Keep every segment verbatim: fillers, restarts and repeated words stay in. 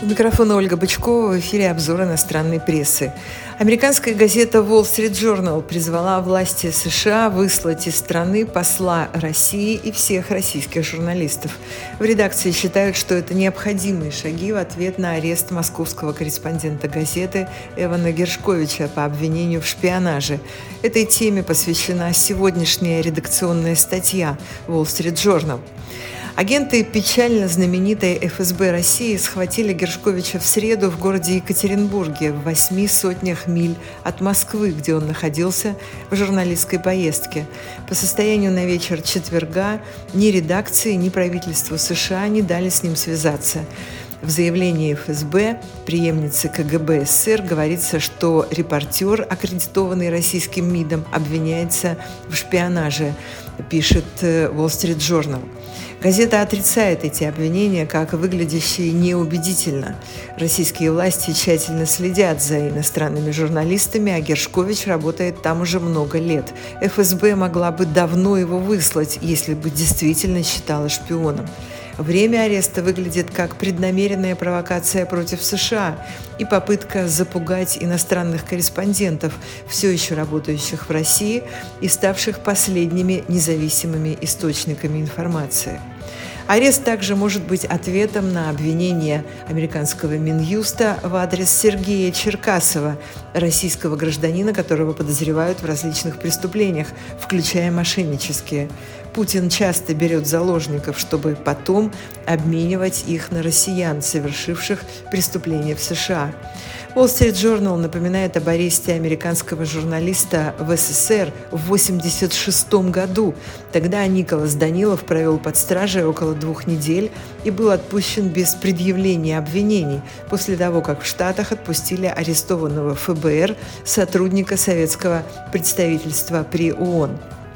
микрофона Ольга Бычкова, в эфире обзор иностранной прессы. Американская газета Wall Street Journal призвала власти США выслать из страны посла России и всех российских журналистов. В редакции считают, что это необходимые шаги в ответ на арест московского корреспондента газеты Эвана Гершковича по обвинению в шпионаже. Этой теме посвящена сегодняшняя редакционная статья Wall Street Journal. Агенты печально знаменитой эф эс бэ России схватили Гершковича в среду в городе Екатеринбурге, в восьми сотнях миль от Москвы, где он находился в журналистской поездке. По состоянию на вечер четверга ни редакции, ни правительству США не дали с ним связаться. В заявлении эф эс бэ, преемницы ка гэ бэ эс эс эс эр, говорится, что репортер, аккредитованный российским МИДом, обвиняется в шпионаже, пишет Wall Street Journal. Газета отрицает эти обвинения как выглядящие неубедительно. Российские власти тщательно следят за иностранными журналистами, а Гершкович работает там уже много лет. эф эс бэ могла бы давно его выслать, если бы действительно считала шпионом. Время ареста выглядит как преднамеренная провокация против США и попытка запугать иностранных корреспондентов, все еще работающих в России и ставших последними независимыми источниками информации. Арест также может быть ответом на обвинение американского Минюста в адрес Сергея Черкасова, российского гражданина, которого подозревают в различных преступлениях, включая мошеннические. Путин часто берет заложников, чтобы потом обменивать их на россиян, совершивших преступления в США. Wall Street Journal напоминает об аресте американского журналиста в эс эс эс эр в восемьдесят шестом году. Тогда Николас Данилов провел под стражей около двух недель и был отпущен без предъявления обвинений после того, как в Штатах отпустили арестованного эф бэ эр сотрудника советского представительства при ООН.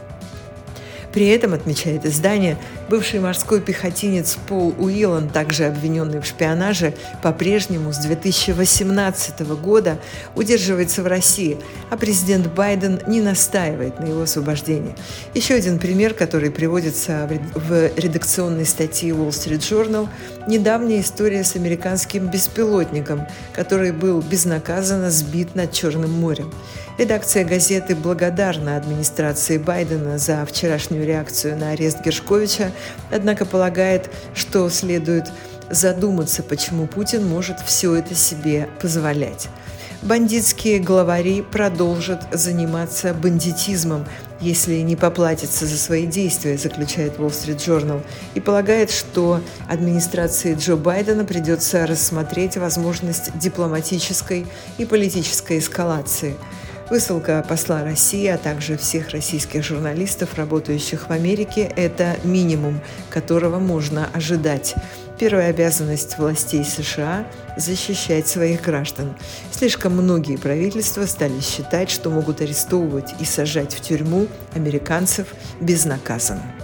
При этом, отмечает издание, бывший морской пехотинец Пол Уиллан, также обвиненный в шпионаже, по-прежнему с две тысячи восемнадцатого года удерживается в России, а президент Байден не настаивает на его освобождении. Еще один пример, который приводится в редакционной статье Wall Street Journal – недавняя история с американским беспилотником, который был безнаказанно сбит над Черным морем. Редакция газеты благодарна администрации Байдена за вчерашнюю реакцию на арест Гершковича, однако полагает, что следует задуматься, почему Путин может все это себе позволять. Бандитские главари продолжат заниматься бандитизмом, если не поплатятся за свои действия, заключает Wall Street Journal, и полагает, что администрации Джо Байдена придется рассмотреть возможность дипломатической и политической эскалации. Высылка посла России, а также всех российских журналистов, работающих в Америке, это минимум, которого можно ожидать. Первая обязанность властей США – защищать своих граждан. Слишком многие правительства стали считать, что могут арестовывать и сажать в тюрьму американцев безнаказанно.